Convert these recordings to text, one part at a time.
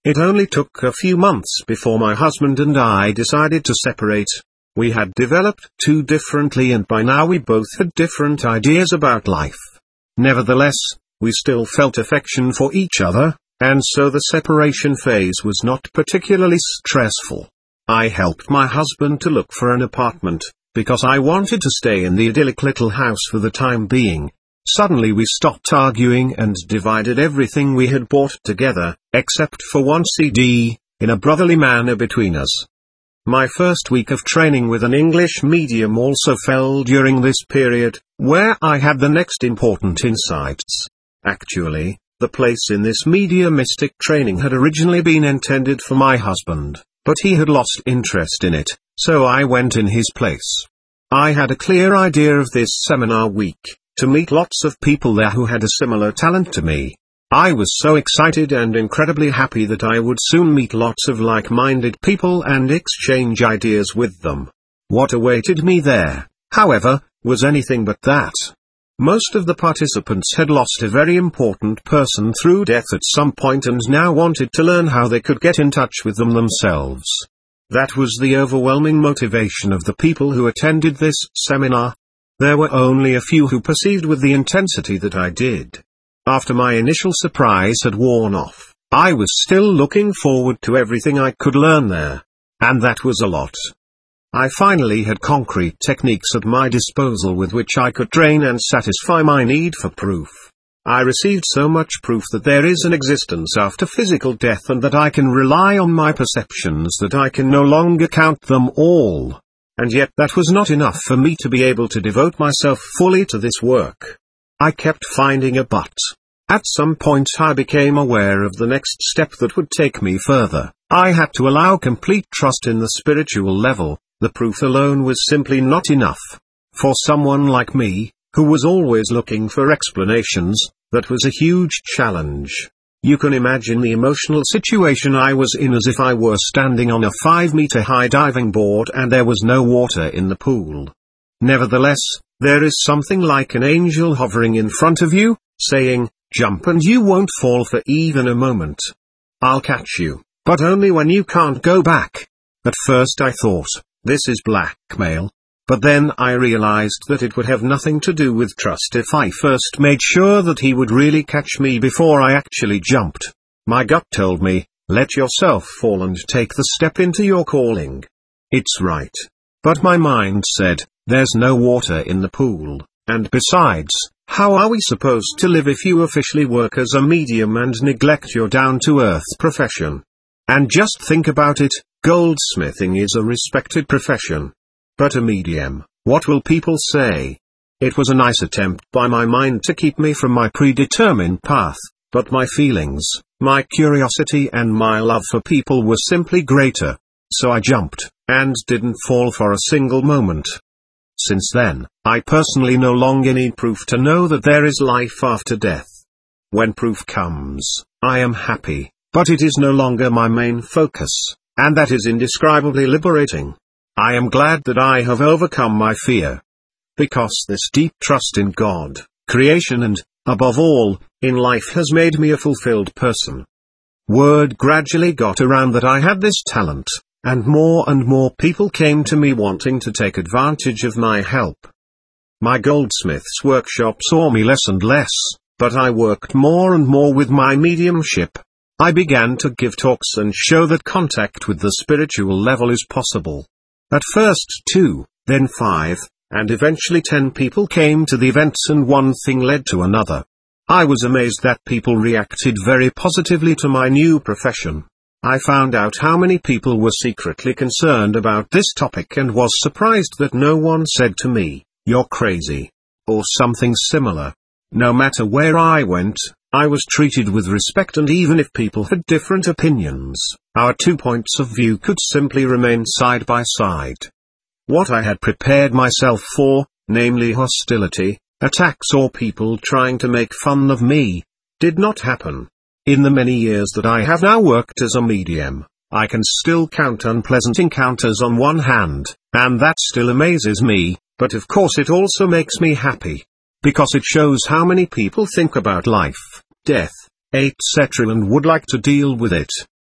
It only took a few months before my husband and I decided to separate. We had developed too differently, and by now we both had different ideas about life. Nevertheless, we still felt affection for each other, and so the separation phase was not particularly stressful. I helped my husband to look for an apartment, because I wanted to stay in the idyllic little house for the time being. Suddenly we stopped arguing and divided everything we had bought together, except for one CD, in a brotherly manner between us. My first week of training with an English medium also fell during this period, where I had the next important insights. Actually, the place in this mediumistic training had originally been intended for my husband, but he had lost interest in it, so I went in his place. I had a clear idea of this seminar week, to meet lots of people there who had a similar talent to me. I was so excited and incredibly happy that I would soon meet lots of like-minded people and exchange ideas with them. What awaited me there, however, was anything but that. Most of the participants had lost a very important person through death at some point and now wanted to learn how they could get in touch with them themselves. That was the overwhelming motivation of the people who attended this seminar. There were only a few who perceived with the intensity that I did. After my initial surprise had worn off, I was still looking forward to everything I could learn there. And that was a lot. I finally had concrete techniques at my disposal with which I could train and satisfy my need for proof. I received so much proof that there is an existence after physical death and that I can rely on my perceptions that I can no longer count them all. And yet that was not enough for me to be able to devote myself fully to this work. I kept finding a but. At some point I became aware of the next step that would take me further. I had to allow complete trust in the spiritual level. The proof alone was simply not enough. For someone like me, who was always looking for explanations, that was a huge challenge. You can imagine the emotional situation I was in, as if I were standing on a 5-meter high diving board and there was no water in the pool. Nevertheless, there is something like an angel hovering in front of you, saying, "Jump and you won't fall for even a moment. I'll catch you, but only when you can't go back." At first I thought, this is blackmail. But then I realized that it would have nothing to do with trust if I first made sure that he would really catch me before I actually jumped. My gut told me, let yourself fall and take the step into your calling. It's right. But my mind said, there's no water in the pool, and besides, how are we supposed to live if you officially work as a medium and neglect your down-to-earth profession? And just think about it, goldsmithing is a respected profession. But a medium, what will people say? It was a nice attempt by my mind to keep me from my predetermined path, but my feelings, my curiosity and my love for people were simply greater. So I jumped, and didn't fall for a single moment. Since then, I personally no longer need proof to know that there is life after death. When proof comes, I am happy, but it is no longer my main focus, and that is indescribably liberating. I am glad that I have overcome my fear. Because this deep trust in God, creation and, above all, in life has made me a fulfilled person. Word gradually got around that I had this talent, and more people came to me wanting to take advantage of my help. My goldsmith's workshop saw me less and less, but I worked more and more with my mediumship. I began to give talks and show that contact with the spiritual level is possible. At first 2, then 5, and eventually 10 people came to the events, and one thing led to another. I was amazed that people reacted very positively to my new profession. I found out how many people were secretly concerned about this topic and was surprised that no one said to me, "You're crazy," or something similar. No matter where I went, I was treated with respect, and even if people had different opinions, our 2 points of view could simply remain side by side. What I had prepared myself for, namely hostility, attacks or people trying to make fun of me, did not happen. In the many years that I have now worked as a medium, I can still count unpleasant encounters on one hand, and that still amazes me, but of course it also makes me happy. Because it shows how many people think about life, death, etc. and would like to deal with it.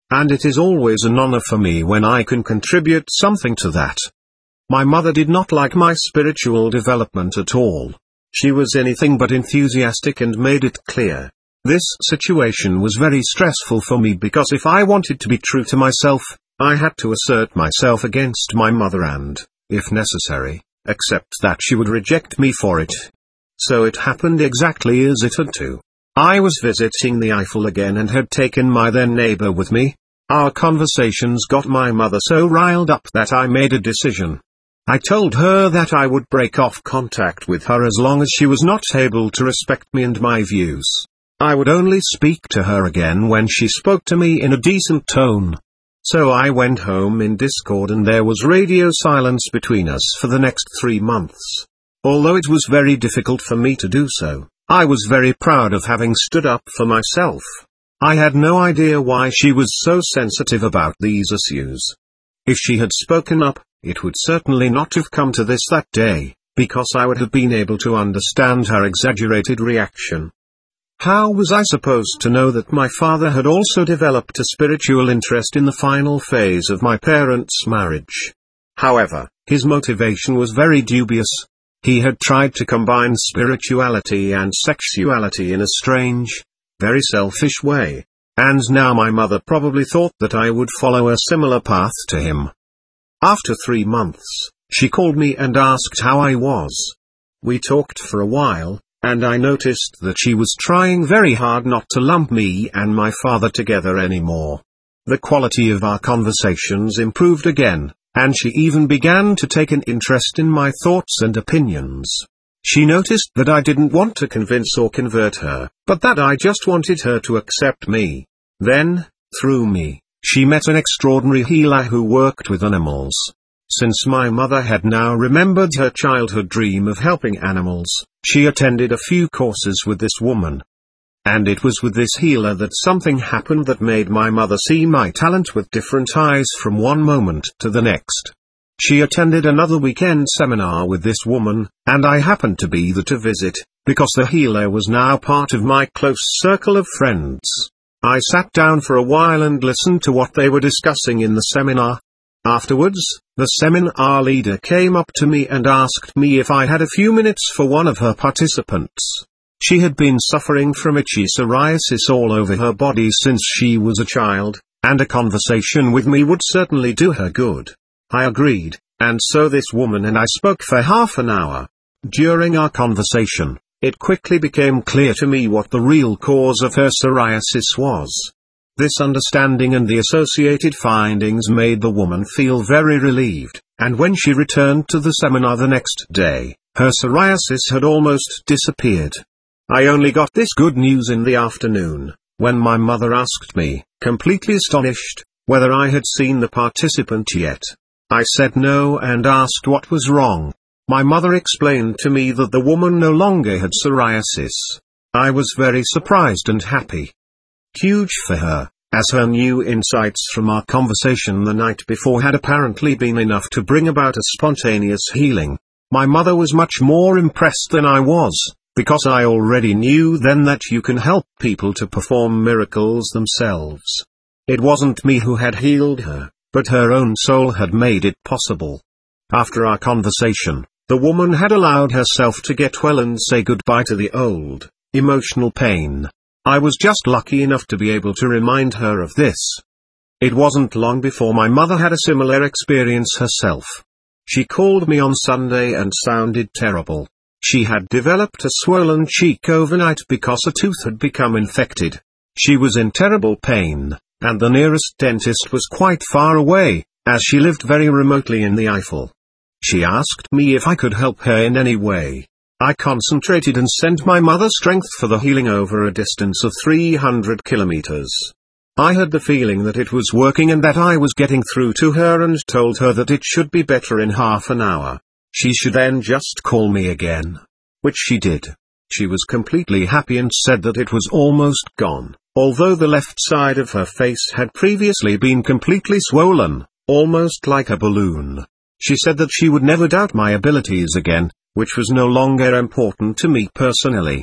and it is always an honor for me when I can contribute something to that. My mother did not like my spiritual development at all. She was anything but enthusiastic and made it clear. This situation was very stressful for me because if I wanted to be true to myself, I had to assert myself against my mother and, if necessary, accept that she would reject me for it. So it happened exactly as it had to. I was visiting the Eiffel again and had taken my then neighbor with me. Our conversations got my mother so riled up that I made a decision. I told her that I would break off contact with her as long as she was not able to respect me and my views. I would only speak to her again when she spoke to me in a decent tone. So I went home in discord and there was radio silence between us for the next 3 months. Although it was very difficult for me to do so, I was very proud of having stood up for myself. I had no idea why she was so sensitive about these issues. If she had spoken up, it would certainly not have come to this that day, because I would have been able to understand her exaggerated reaction. How was I supposed to know that my father had also developed a spiritual interest in the final phase of my parents' marriage? However, his motivation was very dubious. He had tried to combine spirituality and sexuality in a strange, very selfish way, and now my mother probably thought that I would follow a similar path to him. After 3 months, she called me and asked how I was. We talked for a while, and I noticed that she was trying very hard not to lump me and my father together anymore. The quality of our conversations improved again, and she even began to take an interest in my thoughts and opinions. She noticed that I didn't want to convince or convert her, but that I just wanted her to accept me. Then, through me, she met an extraordinary healer who worked with animals. Since my mother had now remembered her childhood dream of helping animals, she attended a few courses with this woman. And it was with this healer that something happened that made my mother see my talent with different eyes from one moment to the next. She attended another weekend seminar with this woman, and I happened to be there to visit, because the healer was now part of my close circle of friends. I sat down for a while and listened to what they were discussing in the seminar. Afterwards, the seminar leader came up to me and asked me if I had a few minutes for one of her participants. She had been suffering from itchy psoriasis all over her body since she was a child, and a conversation with me would certainly do her good. I agreed, and so this woman and I spoke for half an hour. During our conversation, it quickly became clear to me what the real cause of her psoriasis was. This understanding and the associated findings made the woman feel very relieved, and when she returned to the seminar the next day, her psoriasis had almost disappeared. I only got this good news in the afternoon, when my mother asked me, completely astonished, whether I had seen the participant yet. I said no and asked what was wrong. My mother explained to me that the woman no longer had psoriasis. I was very surprised and happy. Huge for her, as her new insights from our conversation the night before had apparently been enough to bring about a spontaneous healing. My mother was much more impressed than I was, because I already knew then that you can help people to perform miracles themselves. It wasn't me who had healed her, but her own soul had made it possible. After our conversation, the woman had allowed herself to get well and say goodbye to the old, emotional pain. I was just lucky enough to be able to remind her of this. It wasn't long before my mother had a similar experience herself. She called me on Sunday and sounded terrible. She had developed a swollen cheek overnight because a tooth had become infected. She was in terrible pain, and the nearest dentist was quite far away, as she lived very remotely in the Eiffel. She asked me if I could help her in any way. I concentrated and sent my mother strength for the healing over a distance of 300 kilometers. I had the feeling that it was working and that I was getting through to her and told her that it should be better in half an hour. She should then just call me again. Which she did. She was completely happy and said that it was almost gone, although the left side of her face had previously been completely swollen, almost like a balloon. She said that she would never doubt my abilities again, which was no longer important to me personally.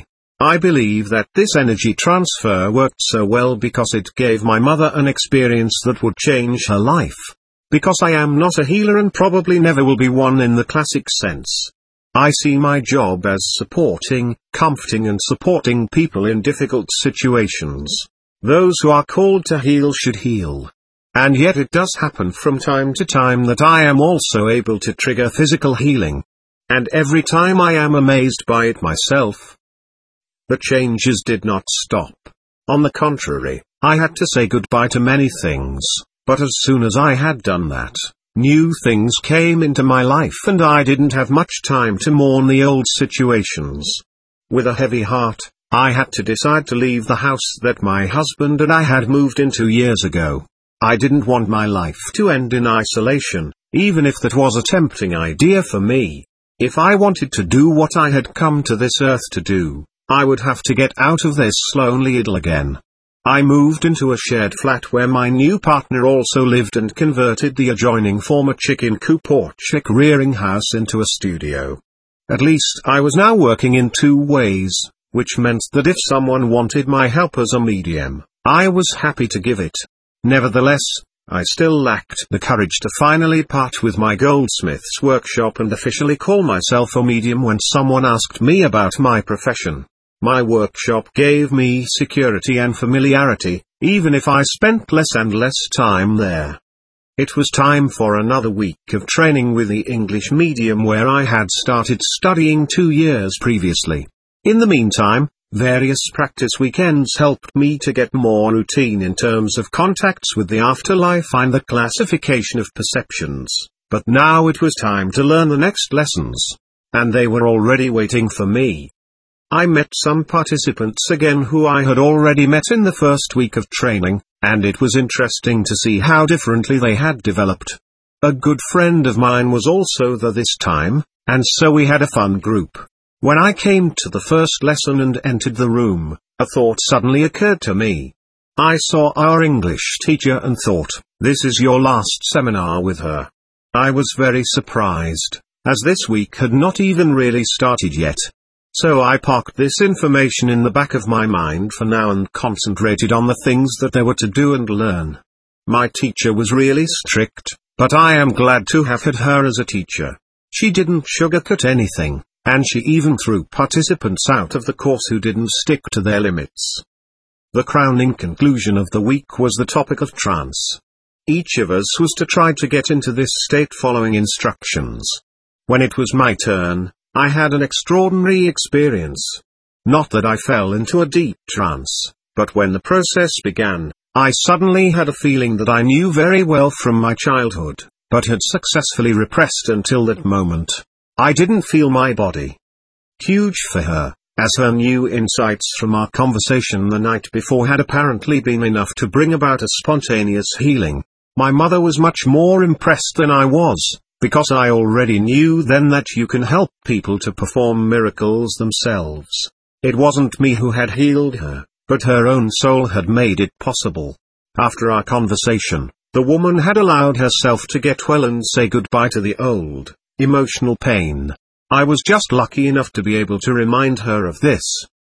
I believe that this energy transfer worked so well because it gave my mother an experience that would change her life. Because I am not a healer and probably never will be one in the classic sense. I see my job as supporting, comforting and supporting people in difficult situations. Those who are called to heal should heal. And yet it does happen from time to time that I am also able to trigger physical healing. And every time I am amazed by it myself. The changes did not stop. On the contrary, I had to say goodbye to many things, but as soon as I had done that, new things came into my life and I didn't have much time to mourn the old situations. With a heavy heart, I had to decide to leave the house that my husband and I had moved into years ago. I didn't want my life to end in isolation, even if that was a tempting idea for me. If I wanted to do what I had come to this earth to do, I would have to get out of this lonely idyll again. I moved into a shared flat where my new partner also lived and converted the adjoining former chicken coop or chick rearing house into a studio. At least I was now working in two ways, which meant that if someone wanted my help as a medium, I was happy to give it. Nevertheless, I still lacked the courage to finally part with my goldsmith's workshop and officially call myself a medium when someone asked me about my profession. My workshop gave me security and familiarity, even if I spent less and less time there. It was time for another week of training with the English medium where I had started studying 2 years previously. In the meantime, various practice weekends helped me to get more routine in terms of contacts with the afterlife and the classification of perceptions, but now it was time to learn the next lessons. And they were already waiting for me. I met some participants again who I had already met in the first week of training, and it was interesting to see how differently they had developed. A good friend of mine was also there this time, and so we had a fun group. When I came to the first lesson and entered the room, a thought suddenly occurred to me. I saw our English teacher and thought, this is your last seminar with her. I was very surprised, as this week had not even really started yet. So I parked this information in the back of my mind for now and concentrated on the things that there were to do and learn. My teacher was really strict, but I am glad to have had her as a teacher. She didn't sugarcoat anything, and she even threw participants out of the course who didn't stick to their limits. The crowning conclusion of the week was the topic of trance. Each of us was to try to get into this state following instructions. When it was my turn, I had an extraordinary experience. Not that I fell into a deep trance, but when the process began, I suddenly had a feeling that I knew very well from my childhood, but had successfully repressed until that moment. I didn't feel my body. Huge for her, as her new insights from our conversation the night before had apparently been enough to bring about a spontaneous healing. My mother was much more impressed than I was, because I already knew then that you can help people to perform miracles themselves. It wasn't me who had healed her, but her own soul had made it possible. After our conversation, the woman had allowed herself to get well and say goodbye to the old, emotional pain. I was just lucky enough to be able to remind her of this.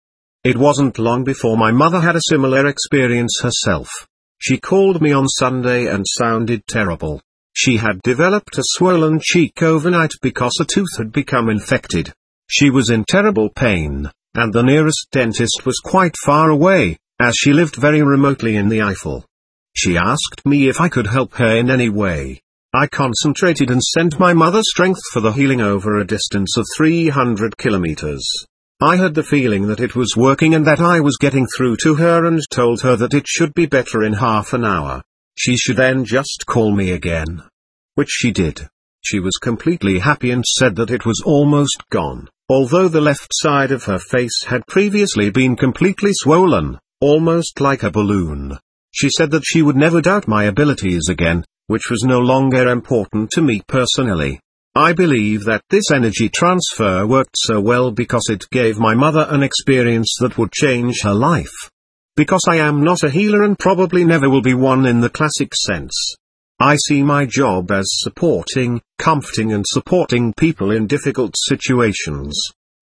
It wasn't long before my mother had a similar experience herself. She called me on Sunday and sounded terrible. She had developed a swollen cheek overnight because a tooth had become infected. She was in terrible pain, and the nearest dentist was quite far away, as she lived very remotely in the Eifel. She asked me if I could help her in any way. I concentrated and sent my mother strength for the healing over a distance of 300 kilometers. I had the feeling that it was working and that I was getting through to her and told her that it should be better in half an hour. She should then just call me again. Which she did. She was completely happy and said that it was almost gone, although the left side of her face had previously been completely swollen, almost like a balloon. She said that she would never doubt my abilities again, which was no longer important to me personally. I believe that this energy transfer worked so well because it gave my mother an experience that would change her life. Because I am not a healer and probably never will be one in the classic sense. I see my job as supporting, comforting and supporting people in difficult situations.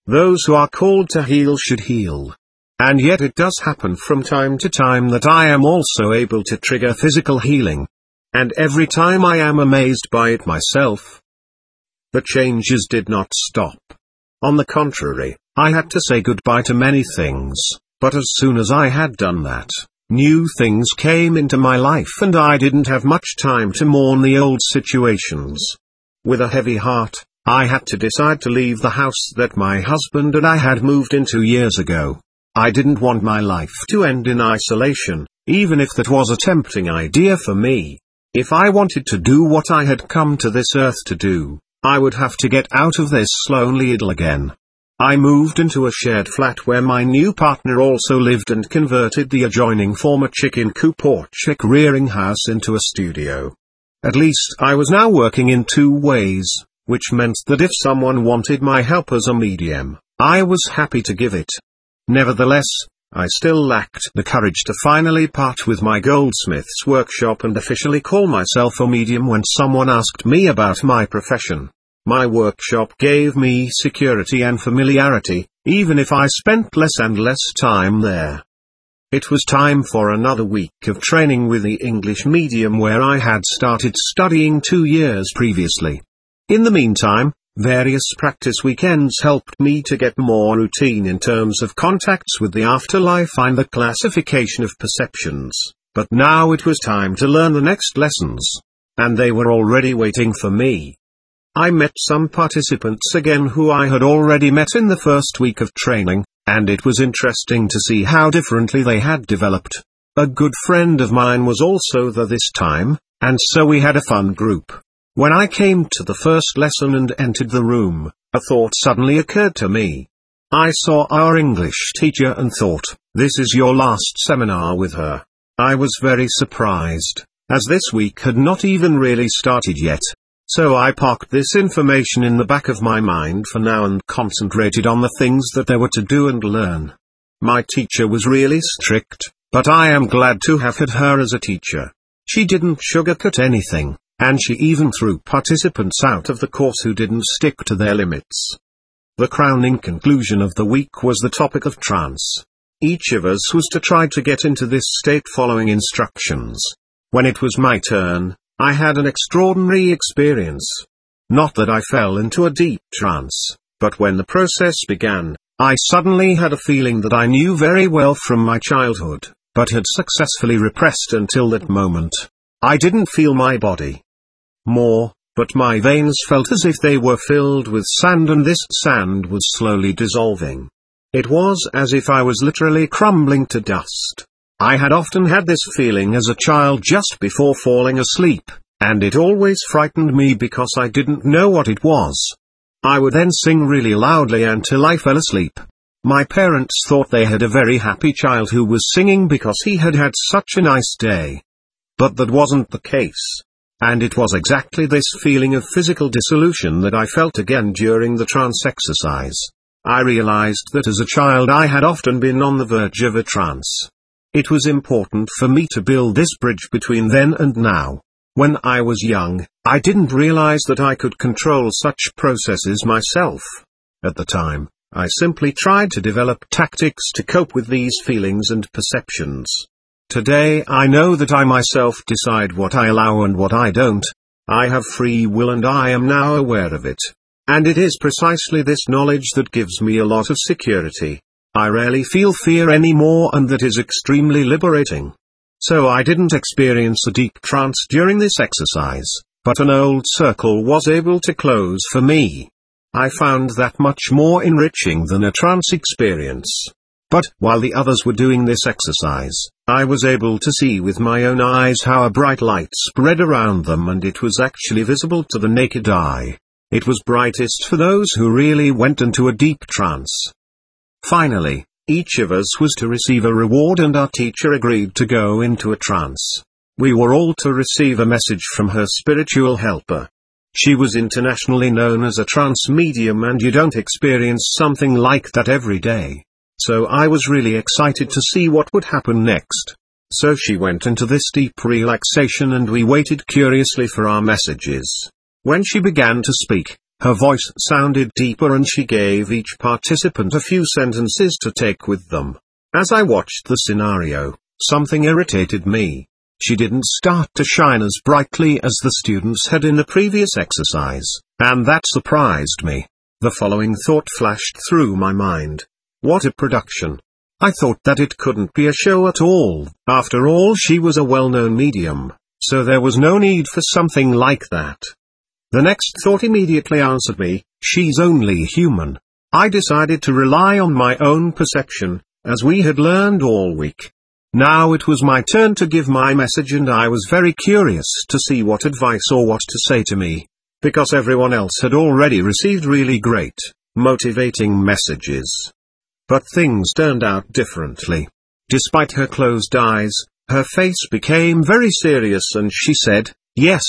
Those who are called to heal should heal. And yet it does happen from time to time that I am also able to trigger physical healing. And every time I am amazed by it myself. The changes did not stop. On the contrary, I had to say goodbye to many things, but as soon as I had done that, new things came into my life and I didn't have much time to mourn the old situations. With a heavy heart, I had to decide to leave the house that my husband and I had moved into years ago. I didn't want my life to end in isolation, even if that was a tempting idea for me. If I wanted to do what I had come to this earth to do, I would have to get out of this lonely idyll again. I moved into a shared flat where my new partner also lived and converted the adjoining former chicken coop or chick rearing house into a studio. At least I was now working in two ways, which meant that if someone wanted my help as a medium, I was happy to give it. Nevertheless, I still lacked the courage to finally part with my goldsmith's workshop and officially call myself a medium when someone asked me about my profession. My workshop gave me security and familiarity, even if I spent less and less time there. It was time for another week of training with the English medium where I had started studying 2 years previously. In the meantime, various practice weekends helped me to get more routine in terms of contacts with the afterlife and the classification of perceptions, but now it was time to learn the next lessons. And they were already waiting for me. I met some participants again who I had already met in the first week of training, and it was interesting to see how differently they had developed. A good friend of mine was also there this time, and so we had a fun group. When I came to the first lesson and entered the room, a thought suddenly occurred to me. I saw our English teacher and thought, this is your last seminar with her. I was very surprised, as this week had not even really started yet. So I parked this information in the back of my mind for now and concentrated on the things that there were to do and learn. My teacher was really strict, but I am glad to have had her as a teacher. She didn't sugarcoat anything, and she even threw participants out of the course who didn't stick to their limits. The crowning conclusion of the week was the topic of trance. Each of us was to try to get into this state following instructions. When it was my turn, I had an extraordinary experience. Not that I fell into a deep trance, but when the process began, I suddenly had a feeling that I knew very well from my childhood, but had successfully repressed until that moment. I didn't feel my body more, but my veins felt as if they were filled with sand and this sand was slowly dissolving. It was as if I was literally crumbling to dust. I had often had this feeling as a child just before falling asleep, and it always frightened me because I didn't know what it was. I would then sing really loudly until I fell asleep. My parents thought they had a very happy child who was singing because he had had such a nice day. But that wasn't the case. And it was exactly this feeling of physical dissolution that I felt again during the trance exercise. I realized that as a child I had often been on the verge of a trance. It was important for me to build this bridge between then and now. When I was young, I didn't realize that I could control such processes myself. At the time, I simply tried to develop tactics to cope with these feelings and perceptions. Today I know that I myself decide what I allow and what I don't. I have free will and I am now aware of it. And it is precisely this knowledge that gives me a lot of security. I rarely feel fear anymore and that is extremely liberating. So I didn't experience a deep trance during this exercise, but an old circle was able to close for me. I found that much more enriching than a trance experience. But, while the others were doing this exercise, I was able to see with my own eyes how a bright light spread around them and it was actually visible to the naked eye. It was brightest for those who really went into a deep trance. Finally, each of us was to receive a reward and our teacher agreed to go into a trance. We were all to receive a message from her spiritual helper. She was internationally known as a trance medium and you don't experience something like that every day. So I was really excited to see what would happen next. So she went into this deep relaxation and we waited curiously for our messages. When she began to speak, Her voice sounded deeper and she gave each participant a few sentences to take with them. As I watched the scenario, something irritated me. She didn't start to shine as brightly as the students had in the previous exercise, and that surprised me. The following thought flashed through my mind. What a production. I thought that it couldn't be a show at all. After all, she was a well-known medium, so there was no need for something like that. The next thought immediately answered me, she's only human. I decided to rely on my own perception, as we had learned all week. Now it was my turn to give my message, and I was very curious to see what advice or what to say to me, because everyone else had already received really great, motivating messages. But things turned out differently. Despite her closed eyes, her face became very serious and she said, yes,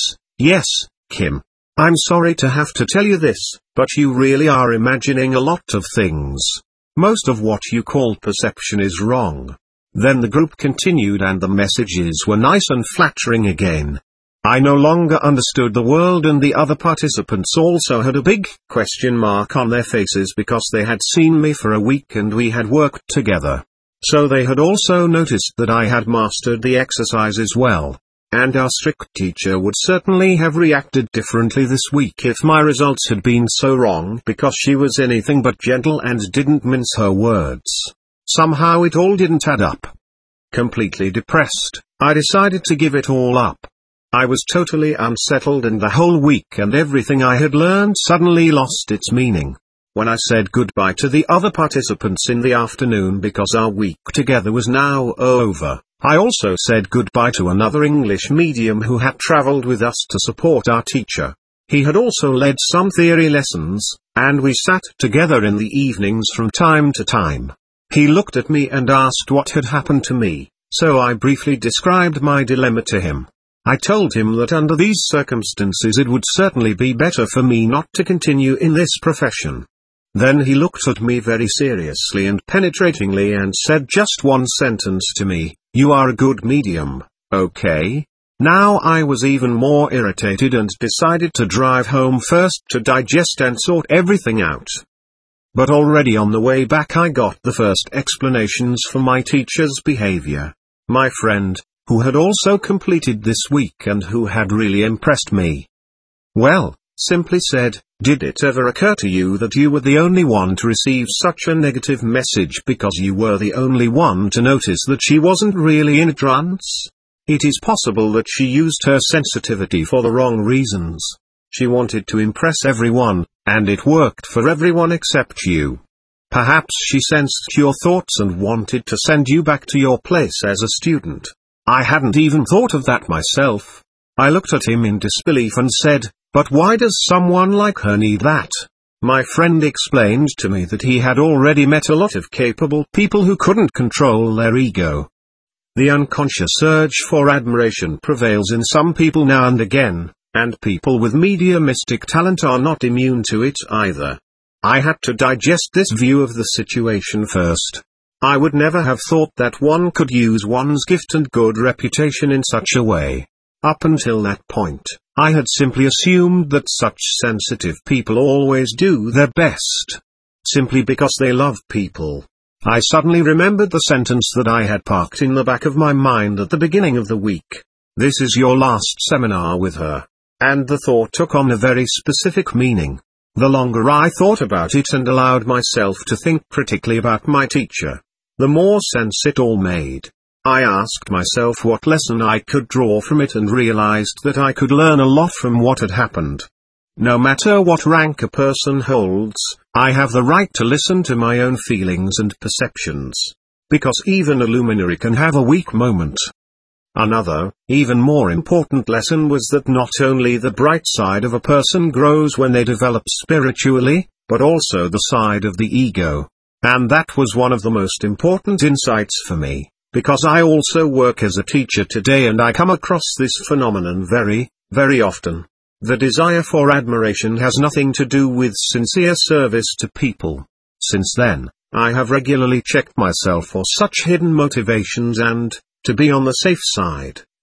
Kim. I'm sorry to have to tell you this, but you really are imagining a lot of things. Most of what you call perception is wrong. Then the group continued and the messages were nice and flattering again. I no longer understood the world, and the other participants also had a big question mark on their faces because they had seen me for a week and we had worked together. So they had also noticed that I had mastered the exercises well. And our strict teacher would certainly have reacted differently this week if my results had been so wrong, because she was anything but gentle and didn't mince her words. Somehow it all didn't add up. Completely depressed, I decided to give it all up. I was totally unsettled, and the whole week and everything I had learned suddenly lost its meaning. When I said goodbye to the other participants in the afternoon because our week together was now over, I also said goodbye to another English medium who had traveled with us to support our teacher. He had also led some theory lessons, and we sat together in the evenings from time to time. He looked at me and asked what had happened to me, so I briefly described my dilemma to him. I told him that under these circumstances it would certainly be better for me not to continue in this profession. Then he looked at me very seriously and penetratingly and said just one sentence to me, "You are a good medium, okay?" Now I was even more irritated and decided to drive home first to digest and sort everything out. But already on the way back I got the first explanations for my teacher's behavior. My friend, who had also completed this week and who had really impressed me. Well, simply said, did it ever occur to you that you were the only one to receive such a negative message because you were the only one to notice that she wasn't really in a trance? It is possible that she used her sensitivity for the wrong reasons. She wanted to impress everyone, and it worked for everyone except you. Perhaps she sensed your thoughts and wanted to send you back to your place as a student. I hadn't even thought of that myself. I looked at him in disbelief and said, "But why does someone like her need that?" My friend explained to me that he had already met a lot of capable people who couldn't control their ego. The unconscious urge for admiration prevails in some people now and again, and people with mediumistic talent are not immune to it either. I had to digest this view of the situation first. I would never have thought that one could use one's gift and good reputation in such a way. Up until that point, I had simply assumed that such sensitive people always do their best, simply because they love people. I suddenly remembered the sentence that I had parked in the back of my mind at the beginning of the week. This is your last seminar with her. And the thought took on a very specific meaning. The longer I thought about it and allowed myself to think critically about my teacher, the more sense it all made. I asked myself what lesson I could draw from it and realized that I could learn a lot from what had happened. No matter what rank a person holds, I have the right to listen to my own feelings and perceptions. Because even a luminary can have a weak moment. Another, even more important lesson was that not only the bright side of a person grows when they develop spiritually, but also the side of the ego. And that was one of the most important insights for me, because I also work as a teacher today and I come across this phenomenon very, very often. The desire for admiration has nothing to do with sincere service to people. Since then, I have regularly checked myself for such hidden motivations and, to be on the safe side,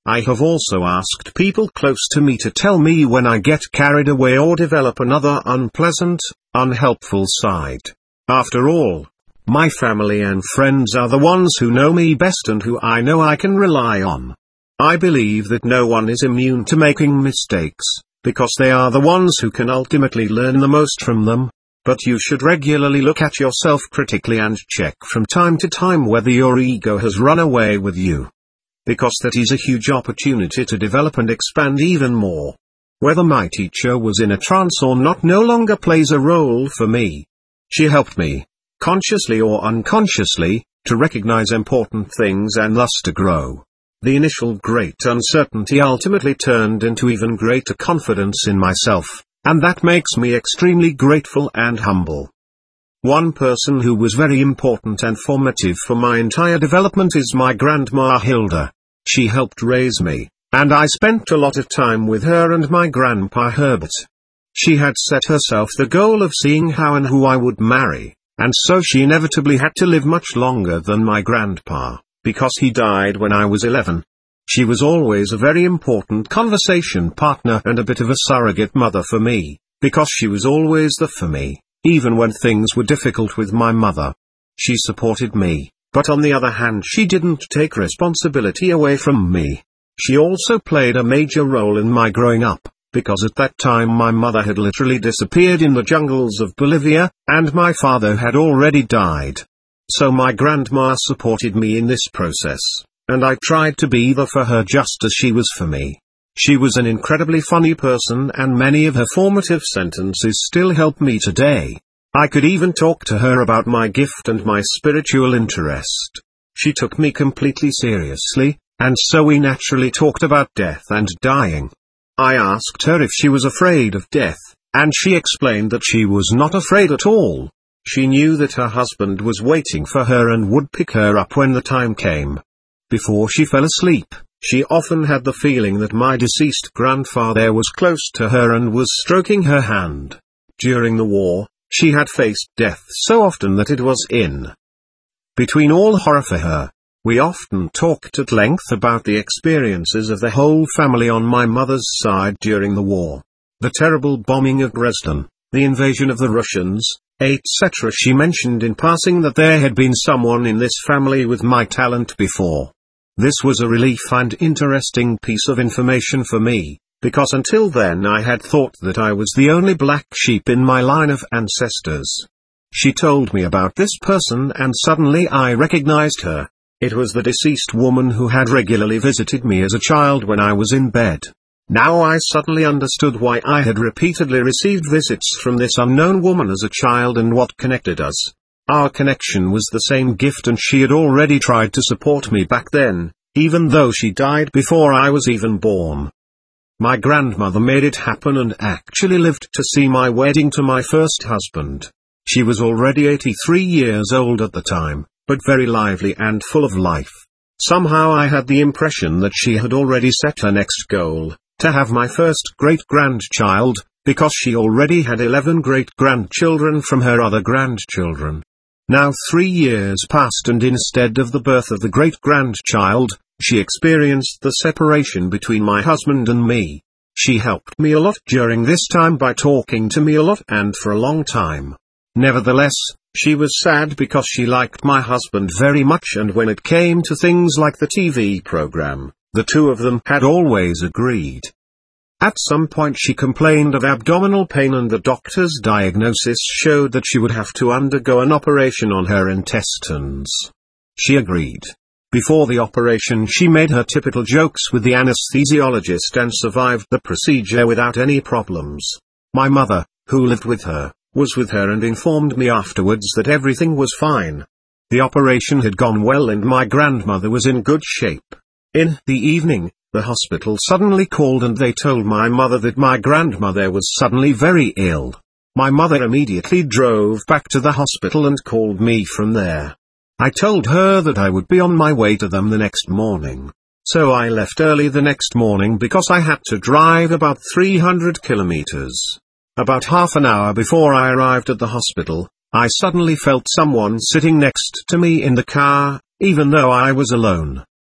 I have also asked people close to me to tell me when I get carried away or develop another unpleasant, unhelpful side. After all, my family and friends are the ones who know me best and who I know I can rely on. I believe that no one is immune to making mistakes, because they are the ones who can ultimately learn the most from them. But you should regularly look at yourself critically and check from time to time whether your ego has run away with you. Because that is a huge opportunity to develop and expand even more. Whether my teacher was in a trance or not no longer plays a role for me. She helped me, consciously or unconsciously, to recognize important things and thus to grow. The initial great uncertainty ultimately turned into even greater confidence in myself, and that makes me extremely grateful and humble. One person who was very important and formative for my entire development is my grandma Hilda. She helped raise me, and I spent a lot of time with her and my grandpa Herbert. She had set herself the goal of seeing how and who I would marry, and so she inevitably had to live much longer than my grandpa, because he died when I was 11. She was always a very important conversation partner and a bit of a surrogate mother for me, because she was always there for me, even when things were difficult with my mother. She supported me, but on the other hand she didn't take responsibility away from me. She also played a major role in my growing up, because at that time my mother had literally disappeared in the jungles of Bolivia, and my father had already died. So my grandma supported me in this process, and I tried to be there for her just as she was for me. She was an incredibly funny person and many of her formative sentences still help me today. I could even talk to her about my gift and my spiritual interest. She took me completely seriously, and so we naturally talked about death and dying. I asked her if she was afraid of death, and she explained that she was not afraid at all. She knew that her husband was waiting for her and would pick her up when the time came. Before she fell asleep, she often had the feeling that my deceased grandfather was close to her and was stroking her hand. During the war, she had faced death so often that it was in between all horror for her. We often talked at length about the experiences of the whole family on my mother's side during the war. The terrible bombing of Dresden, the invasion of the Russians, etc. She mentioned in passing that there had been someone in this family with my talent before. This was a relief and interesting piece of information for me, because until then I had thought that I was the only black sheep in my line of ancestors. She told me about this person and suddenly I recognized her. It was the deceased woman who had regularly visited me as a child when I was in bed. Now I suddenly understood why I had repeatedly received visits from this unknown woman as a child and what connected us. Our connection was the same gift and she had already tried to support me back then, even though she died before I was even born. My grandmother made it happen and actually lived to see my wedding to my first husband. She was already 83 years old at the time, but very lively and full of life. Somehow I had the impression that she had already set her next goal, to have my first great-grandchild, because she already had 11 great-grandchildren from her other grandchildren. Now 3 years passed and instead of the birth of the great-grandchild, she experienced the separation between my husband and me. She helped me a lot during this time by talking to me a lot and for a long time. Nevertheless, she was sad because she liked my husband very much and when it came to things like the TV program, the two of them had always agreed. At some point she complained of abdominal pain and the doctor's diagnosis showed that she would have to undergo an operation on her intestines. She agreed. Before the operation she made her typical jokes with the anesthesiologist and survived the procedure without any problems. My mother, who lived with her, was with her and informed me afterwards that everything was fine. The operation had gone well and my grandmother was in good shape. In the evening, the hospital suddenly called and they told my mother that my grandmother was suddenly very ill. My mother immediately drove back to the hospital and called me from there. I told her that I would be on my way to them the next morning. So I left early the next morning because I had to drive about 300 kilometers. About half an hour before I arrived at the hospital, I suddenly felt someone sitting next to me in the car, even though I was alone.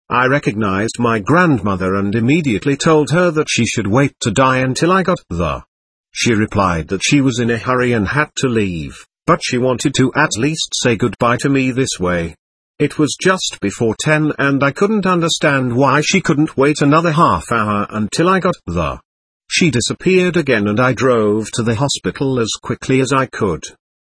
I recognized my grandmother and immediately told her that she should wait to die until I got there. She replied that she was in a hurry and had to leave, but she wanted to at least say goodbye to me this way. It was just before 10 and I couldn't understand why she couldn't wait another half hour until I got there. She disappeared again and I drove to the hospital as quickly as I could.